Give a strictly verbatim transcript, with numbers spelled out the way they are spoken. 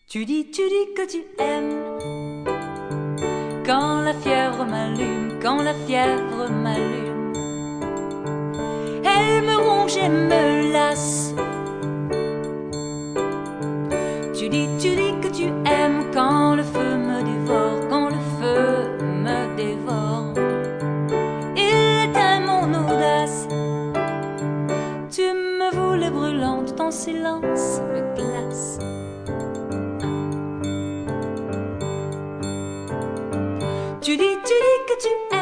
Tu dis, tu dis que tu aimes quand la fièvre m'allume, quand la fièvre m'allume. Elle me ronge et me lasse. Tu dis, tu dis que tu aimes quand le feu me dévore, quand le feu me dévore. Il éteint mon audace. Tu me voulais brûlante, ton silence me glace. Tu dis, tu dis que tu aimes